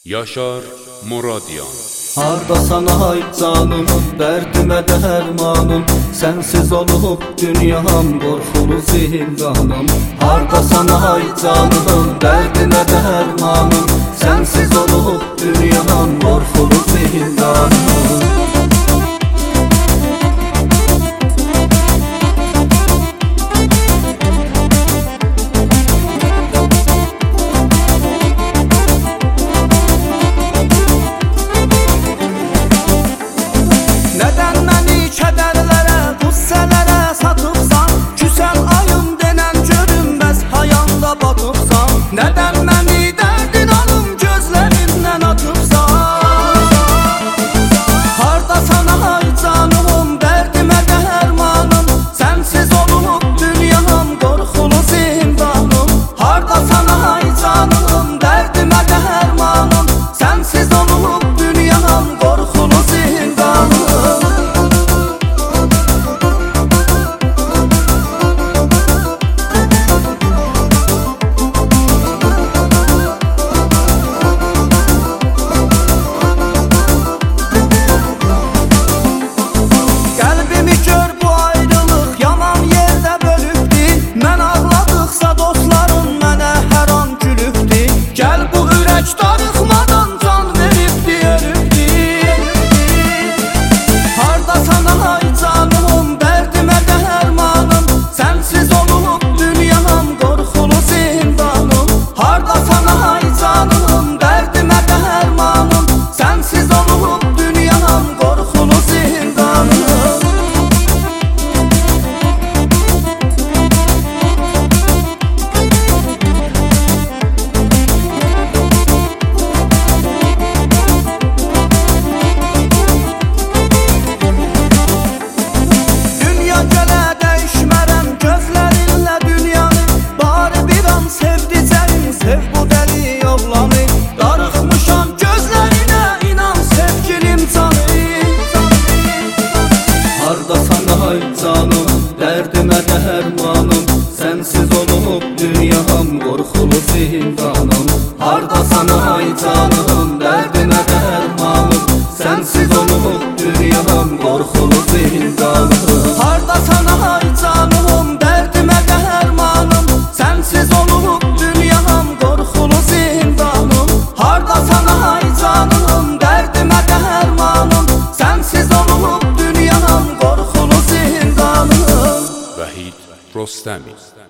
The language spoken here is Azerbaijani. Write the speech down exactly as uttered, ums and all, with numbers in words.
Yaşar Muradyan. Hardasan ay canım, dərdimə dərmanım, sənsiz olub dünyam, qorxulu zindanım. Hardasan ay canım, dərdimə dərmanım, sənsiz olub dünyam, qorxulu zindanım. Nədən məni kədərlərə, qüssələrə satıbsan? Küsən ayım denən görünməz hayanda batıbsan. Nədən məni dərdin alım gözlərindən atıbsan? Hardasan ay canım, dərdimə dərmanım, sənsiz olub dünyam, qorxulu zindanım. Hardasan ay canım, dərdimə dərmanım, sənsiz olub dünyam, qorxulu zindanım. Qəlbimi gör bu ayrılıq yaman yerdə bölübdi. Mən ağladıqsa dostlarım mənə hər an gülübdi. Gəl bu ürək darıxmadan can veribdi, ölübdi. Hardasan ay canım, dərdimə dərmanım, sənsiz olub dünyam, qorxulu zindanım. Hardasan ay canım, dərdimə dərmanım, sənsiz olub dünyam, qorxulu zindanım. Dünya gələ dəyişmərəm gözlərinlə dünyanı. Bari bir an sevdicəyin, sev bu dəli oğlanı. Darıxmışam gözlərinə, inan sevgilim canı. Hardasan ay canım, dərdimə dərmanım, sənsiz olub dünyam, qorxulu zindanım. Hardasan ay canım, dərdimə dərmanım, sənsiz olub dünyam, qorxulu zindanım. Hardasan ay canım, dərdimə dərmanım, sənsiz olub dünyam, qorxulu zindanım. Hardasan ay canım, dərdimə dərmanım, sənsiz olub dünyam, qorxulu zindanım. Vahid Rostami.